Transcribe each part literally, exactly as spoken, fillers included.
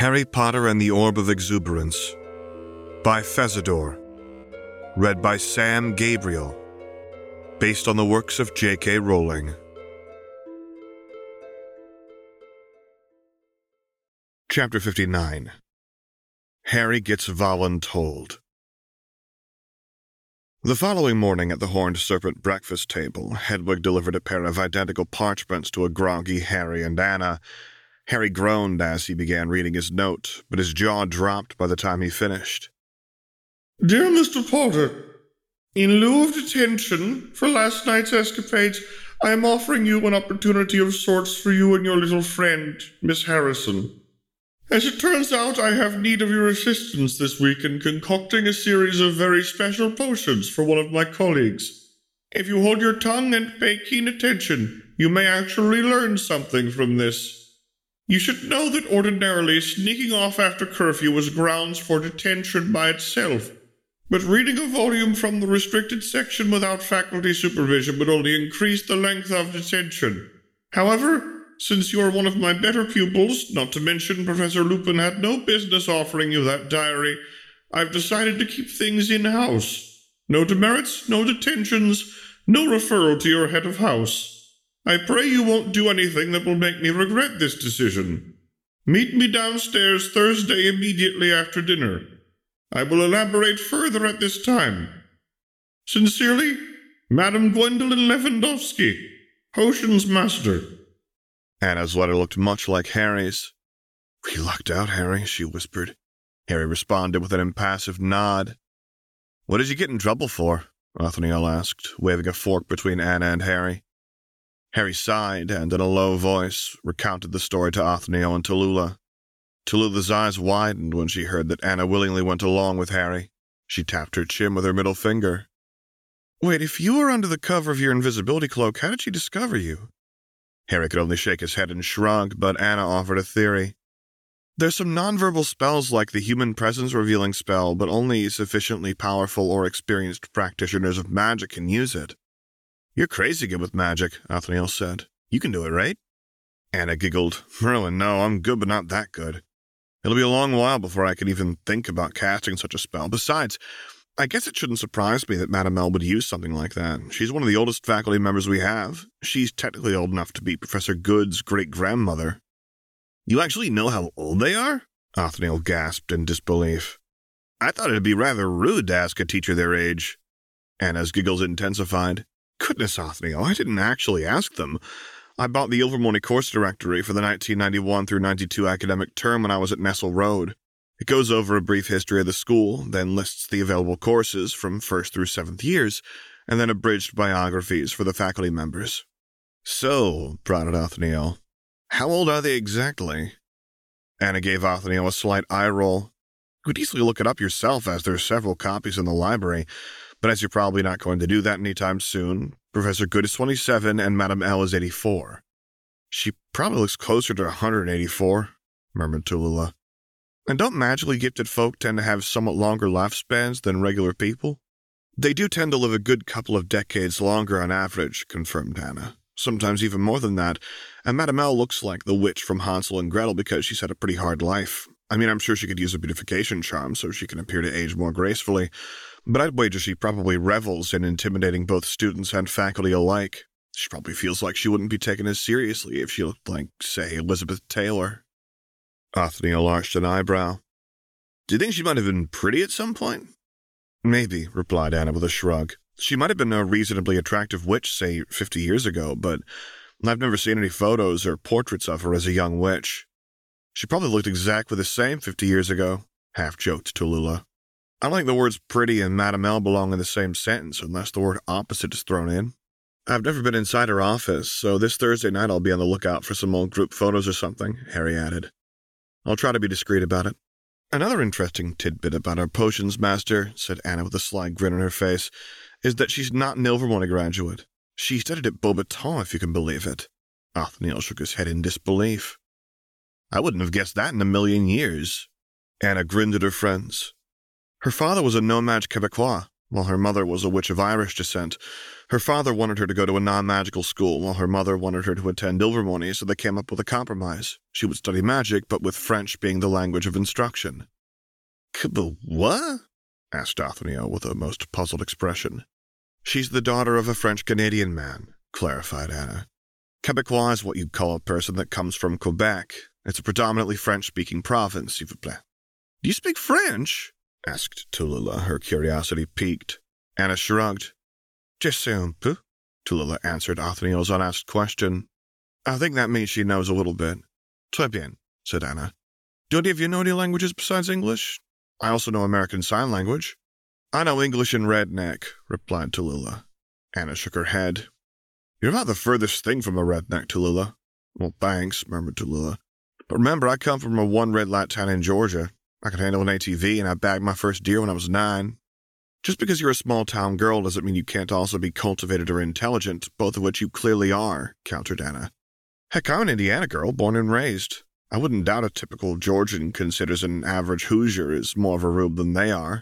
Harry Potter and the Orb of Exuberance by Fezador. Read by Sam Gabriel. Based on the works of J K Rowling. Chapter fifty-nine. Harry Gets Voluntold. The following morning at the Horned Serpent breakfast table, Hedwig delivered a pair of identical parchments to a groggy Harry and Anna. Harry groaned as he began reading his note, but his jaw dropped by the time he finished. Dear Mister Potter, in lieu of detention for last night's escapades, I am offering you an opportunity of sorts for you and your little friend, Miss Harrison. As it turns out, I have need of your assistance this week in concocting a series of very special potions for one of my colleagues. If you hold your tongue and pay keen attention, you may actually learn something from this. You should know that ordinarily sneaking off after curfew was grounds for detention by itself, but reading a volume from the restricted section without faculty supervision would only increase the length of detention. However, since you are one of my better pupils, not to mention Professor Lupin had no business offering you that diary, I've decided to keep things in-house. No demerits, no detentions, no referral to your head of house. I pray you won't do anything that will make me regret this decision. Meet me downstairs Thursday immediately after dinner. I will elaborate further at this time. Sincerely, Madam Gwendolyn Lewandowski, Potions Master. Anna's letter looked much like Harry's. "We lucked out, Harry," she whispered. Harry responded with an impassive nod. "What did you get in trouble for?" Othniel asked, waving a fork between Anna and Harry. Harry sighed and, in a low voice, recounted the story to Othniel and Tallulah. Tallulah's eyes widened when she heard that Anna willingly went along with Harry. She tapped her chin with her middle finger. "Wait, if you were under the cover of your invisibility cloak, how did she discover you?" Harry could only shake his head and shrug, but Anna offered a theory. "There's some nonverbal spells like the human presence revealing spell, but only sufficiently powerful or experienced practitioners of magic can use it." "You're crazy good with magic," Othniel said. "You can do it, right?" Anna giggled. "Really, no, I'm good but not that good. It'll be a long while before I can even think about casting such a spell. Besides, I guess it shouldn't surprise me that Madame L would use something like that. She's one of the oldest faculty members we have. She's technically old enough to be Professor Good's great-grandmother." "You actually know how old they are?" Othniel gasped in disbelief. "I thought it'd be rather rude to ask a teacher their age." Anna's giggles intensified. "Goodness, Othniel, I didn't actually ask them. I bought the Ilvermorny course directory for the nineteen ninety-one through ninety-two academic term when I was at Nestle Road. It goes over a brief history of the school, then lists the available courses from first through seventh years, and then abridged biographies for the faculty members." "So," prodded Othniel, "how old are they exactly?" Anna gave Othniel a slight eye roll. "You could easily look it up yourself, as there are several copies in the library. But as you're probably not going to do that anytime soon, Professor Good is twenty-seven and Madame L is eighty-four. "She probably looks closer to one hundred eighty-four, murmured Tallulah. "And don't magically gifted folk tend to have somewhat longer lifespans than regular people?" "They do tend to live a good couple of decades longer on average," confirmed Anna. "Sometimes even more than that, and Madame L looks like the witch from Hansel and Gretel because she's had a pretty hard life. I mean, I'm sure she could use a beautification charm so she can appear to age more gracefully, but I'd wager she probably revels in intimidating both students and faculty alike. She probably feels like she wouldn't be taken as seriously if she looked like, say, Elizabeth Taylor." Othniel arched an eyebrow. "Do you think she might have been pretty at some point?" "Maybe," replied Anna with a shrug. "She might have been a reasonably attractive witch, say, fifty years ago, but I've never seen any photos or portraits of her as a young witch." "She probably looked exactly the same fifty years ago," half-joked Tallulah. "I don't think the words pretty and Madame L belong in the same sentence unless the word opposite is thrown in. I've never been inside her office, so this Thursday night I'll be on the lookout for some old group photos or something," Harry added. "I'll try to be discreet about it." "Another interesting tidbit about our potions master," said Anna with a sly grin on her face, "is that she's not an Ilvermorny graduate. She studied at Beauxbaton, if you can believe it." Othniel shook his head in disbelief. "I wouldn't have guessed that in a million years." Anna grinned at her friends. "Her father was a nomade Quebecois, while her mother was a witch of Irish descent. Her father wanted her to go to a non-magical school, while her mother wanted her to attend Ilvermorny, so they came up with a compromise. She would study magic, but with French being the language of instruction. "But what?" asked Othniel with a most puzzled expression. "She's the daughter of a French-Canadian man," clarified Anna. "Quebecois is what you'd call a person that comes from Quebec. It's a predominantly French-speaking province, s'il vous plaît." "Do you speak French?" asked Tallulah, her curiosity piqued. Anna shrugged. "Je sais un peu," Tallulah answered Othniel's unasked question. "I think that means she knows a little bit." "Très bien," said Anna. "Do any of you know any languages besides English? I also know American Sign Language." "I know English and Redneck," replied Tallulah. Anna shook her head. "You're about the furthest thing from a redneck, Tallulah." "Well, thanks," murmured Tallulah. "But remember, I come from a one-red light town in Georgia. I could handle an A T V, and I bagged my first deer when I was nine." "Just because you're a small-town girl doesn't mean you can't also be cultivated or intelligent, both of which you clearly are," countered Anna. "Heck, I'm an Indiana girl, born and raised. I wouldn't doubt a typical Georgian considers an average Hoosier is more of a rube than they are."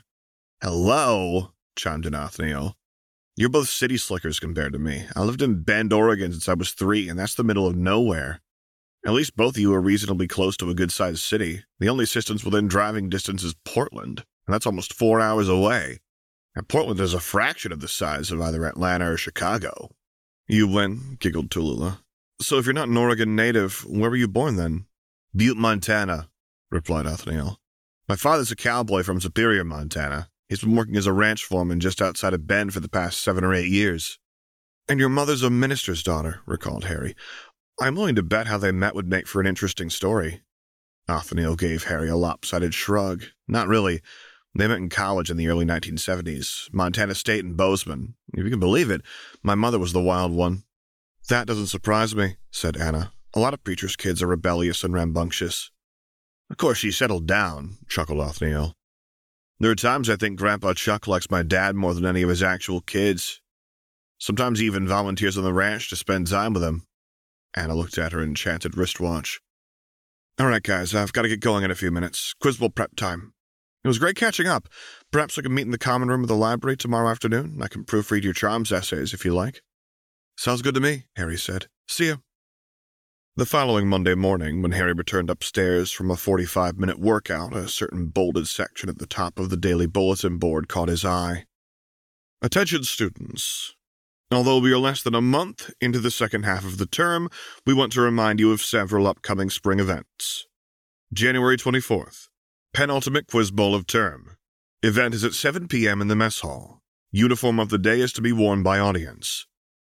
"Hello," chimed in Othniel. "You're both city slickers compared to me. I lived in Bend, Oregon since I was three, and that's the middle of nowhere. At least both of you are reasonably close to a good-sized city. The only distance within driving distance is Portland, and that's almost four hours away. And Portland is a fraction of the size of either Atlanta or Chicago." "You win," giggled Tallulah. "So if you're not an Oregon native, where were you born then?" "Butte, Montana," replied Othniel. "My father's a cowboy from Superior, Montana. He's been working as a ranch foreman just outside of Bend for the past seven or eight years." "And your mother's a minister's daughter," recalled Harry. "I'm willing to bet how they met would make for an interesting story." Othniel gave Harry a lopsided shrug. "Not really. They met in college in the early nineteen seventies, Montana State and Bozeman. If you can believe it, my mother was the wild one." "That doesn't surprise me," said Anna. "A lot of preachers' kids are rebellious and rambunctious." "Of course she settled down," chuckled Othniel. "There are times I think Grandpa Chuck likes my dad more than any of his actual kids. Sometimes he even volunteers on the ranch to spend time with him." Anna looked at her enchanted wristwatch. "All right, guys, I've got to get going in a few minutes. Quiz bowl prep time. It was great catching up. Perhaps we can meet in the common room of the library tomorrow afternoon. I can proofread your charms essays if you like." "Sounds good to me," Harry said. "See you." The following Monday morning, when Harry returned upstairs from a forty-five-minute workout, a certain bolded section at the top of the daily bulletin board caught his eye. "Attention, students. Although we are less than a month into the second half of the term, we want to remind you of several upcoming spring events. January twenty-fourth, penultimate quiz bowl of term. Event is at seven p.m. in the mess hall. Uniform of the day is to be worn by audience.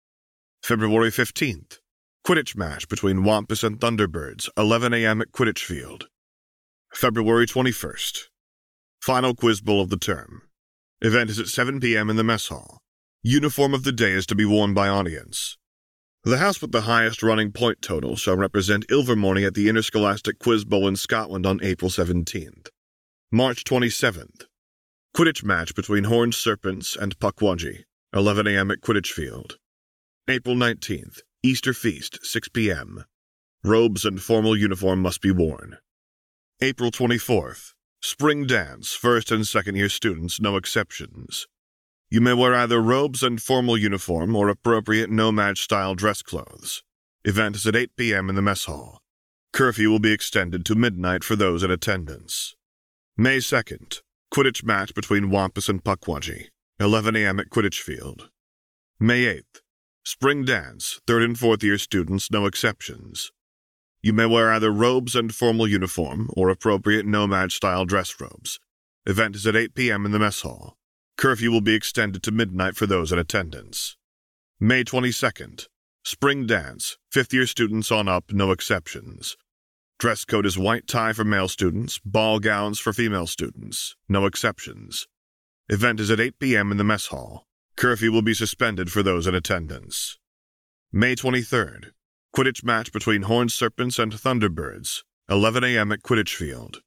February fifteenth, Quidditch match between Wampus and Thunderbirds, eleven a.m. at Quidditch Field. February twenty-first, final quiz bowl of the term. Event is at seven p.m. in the mess hall. Uniform of the day is to be worn by audience. The house with the highest running point total shall represent Ilvermorny at the Interscholastic Quiz Bowl in Scotland on April seventeenth. March twenty-seventh, Quidditch match between Horned Serpents and Pukwudgie, eleven a.m. at Quidditch Field. April nineteenth, Easter Feast, six p.m. Robes and formal uniform must be worn. April twenty-fourth, Spring Dance, first and second year students, no exceptions. You may wear either robes and formal uniform or appropriate nomad-style dress clothes. Event is at eight p.m. in the mess hall. Curfew will be extended to midnight for those in attendance. May second, Quidditch match between Wampus and Pukwudgie, eleven a.m. at Quidditch Field. May eighth, Spring Dance, third and fourth year students, no exceptions. You may wear either robes and formal uniform or appropriate nomad-style dress robes. Event is at eight p.m. in the mess hall. Curfew will be extended to midnight for those in attendance. May twenty-second, Spring Dance, fifth year students on up, no exceptions. Dress code is white tie for male students, ball gowns for female students, no exceptions. Event is at eight p.m. in the mess hall. Curfew will be suspended for those in attendance. May twenty-third, Quidditch match between Horned Serpents and Thunderbirds, eleven a.m. at Quidditch Field.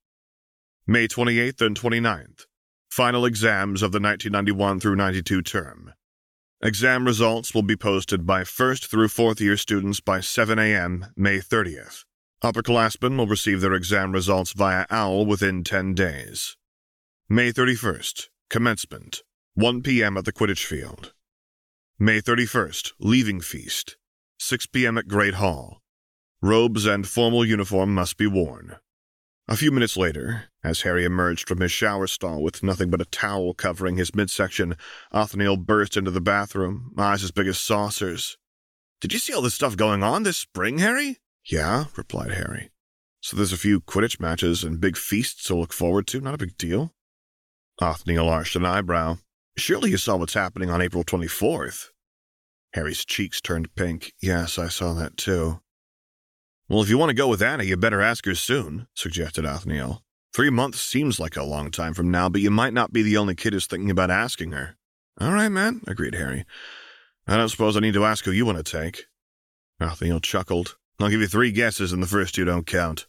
May twenty-eighth and twenty-ninth, final exams of the nineteen ninety-one through ninety-two term. Exam results will be posted by first through fourth year students by seven a.m. May thirtieth. Upperclassmen will receive their exam results via OWL within ten days. May thirty-first, commencement. one p.m. at the Quidditch field. May thirty-first, leaving feast. six p.m. at Great Hall. Robes and formal uniform must be worn. A few minutes later, as Harry emerged from his shower stall with nothing but a towel covering his midsection, Othniel burst into the bathroom, eyes as big as saucers. "Did you see all this stuff going on this spring, Harry?" "Yeah," replied Harry. "So there's a few Quidditch matches and big feasts to look forward to, not a big deal?" Othniel arched an eyebrow. "Surely you saw what's happening on April twenty-fourth. Harry's cheeks turned pink. "Yes, I saw that too." "Well, if you want to go with Anna, you better ask her soon," suggested Othniel. Three months seems like a long time from now, but you might not be the only kid who's thinking about asking her." "All right, man," agreed Harry. "I don't suppose I need to ask who you want to take." Othniel chuckled. "I'll give you three guesses, and the first two don't count."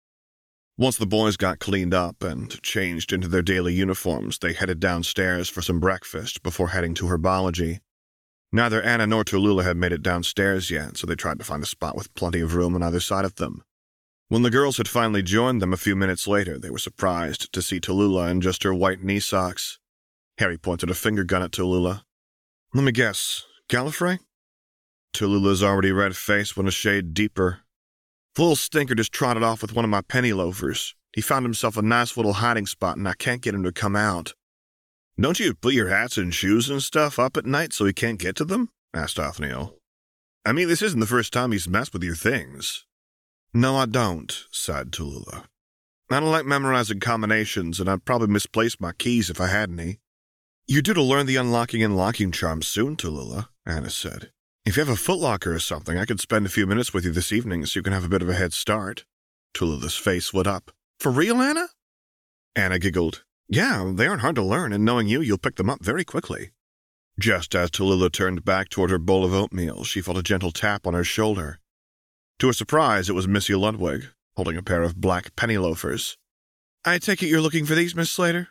Once the boys got cleaned up and changed into their daily uniforms, they headed downstairs for some breakfast before heading to herbology. Neither Anna nor Tallulah had made it downstairs yet, so they tried to find a spot with plenty of room on either side of them. When the girls had finally joined them a few minutes later, they were surprised to see Tallulah in just her white knee socks. Harry pointed a finger gun at Tallulah. "Let me guess, Gallifrey?" Tallulah's already red face went a shade deeper. "The little stinker just trotted off with one of my penny loafers. He found himself a nice little hiding spot, and I can't get him to come out." "Don't you put your hats and shoes and stuff up at night so he can't get to them?" asked Othniel. "I mean, this isn't the first time he's messed with your things." "No, I don't," sighed Tallulah. "I don't like memorizing combinations, and I'd probably misplace my keys if I had any." "You're due to learn the unlocking and locking charms soon, Tallulah," Anna said. "If you have a footlocker or something, I could spend a few minutes with you this evening so you can have a bit of a head start." Tallulah's face lit up. "For real, Anna?" Anna giggled. "Yeah, they aren't hard to learn, and knowing you, you'll pick them up very quickly." Just as Tallulah turned back toward her bowl of oatmeal, she felt a gentle tap on her shoulder. To her surprise, it was Missy Ludwig, holding a pair of black penny loafers. "I take it you're looking for these, Miss Slater?"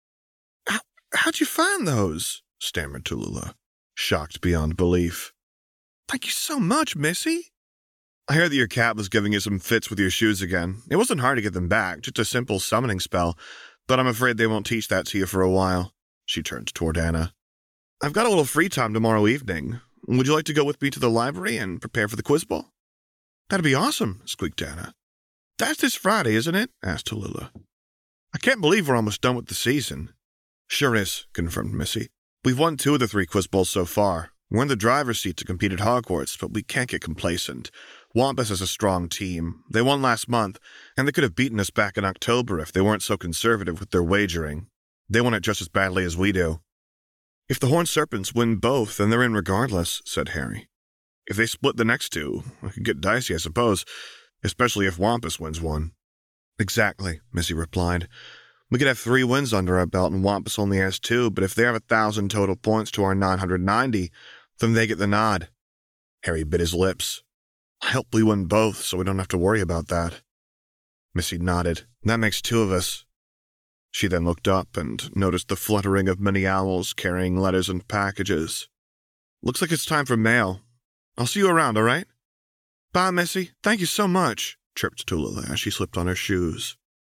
How, how'd you find those?" stammered Tallulah, shocked beyond belief. "Thank you so much, Missy." "I heard that your cat was giving you some fits with your shoes again. It wasn't hard to get them back, just a simple summoning spell, but I'm afraid they won't teach that to you for a while." She turned toward Anna. "I've got a little free time tomorrow evening. Would you like to go with me to the library and prepare for the quiz ball?" "That'd be awesome," squeaked Anna. "That's this Friday, isn't it?" asked Tallulah. "I can't believe we're almost done with the season." "Sure is," confirmed Missy. "We've won two of the three quiz balls so far. We're in the driver's seat to compete at Hogwarts, but we can't get complacent. Wampus is a strong team. They won last month, and they could have beaten us back in October if they weren't so conservative with their wagering. They want it just as badly as we do." "If the Horned Serpents win both, then they're in regardless," said Harry. "If they split the next two, it could get dicey, I suppose, especially if Wampus wins one." "Exactly," Missy replied. "We could have three wins under our belt, and Wampus only has two, but if they have a thousand total points to our nine hundred ninety, then they get the nod." Harry bit his lips. "I hope we win both, so we don't have to worry about that." Missy nodded. "That makes two of us." She then looked up and noticed the fluttering of many owls carrying letters and packages. "Looks like it's time for mail. I'll see you around, all right?" "Bye, Missy. Thank you so much," chirped Tallulah as she slipped on her shoes.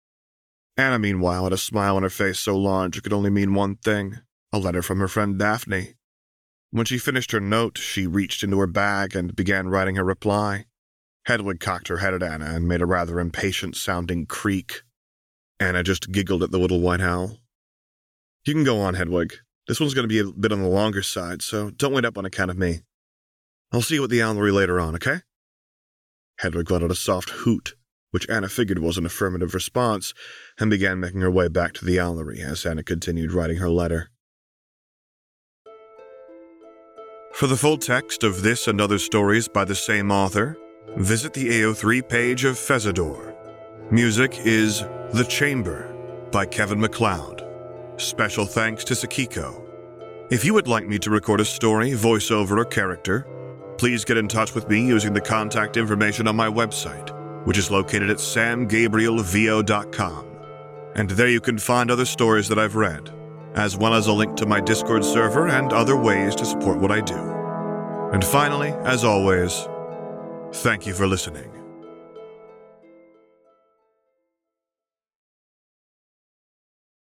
Anna, meanwhile, had a smile on her face so large it could only mean one thing, a letter from her friend Daphne. When she finished her note, she reached into her bag and began writing her reply. Hedwig cocked her head at Anna and made a rather impatient-sounding creak. Anna just giggled at the little white owl. "You can go on, Hedwig. This one's going to be a bit on the longer side, so don't wait up on account of me. I'll see you at the owlery later on, okay?" Hedwig let out a soft hoot, which Anna figured was an affirmative response, and began making her way back to the owlery as Anna continued writing her letter. For the full text of this and other stories by the same author, visit the A O three page of Fezador. Music is The Chamber by Kevin MacLeod. Special thanks to Sakiko. If you would like me to record a story, voiceover, or character, please get in touch with me using the contact information on my website, which is located at sam gabriel v o dot com. And there you can find other stories that I've read, as well as a link to my Discord server and other ways to support what I do. And finally, as always, thank you for listening.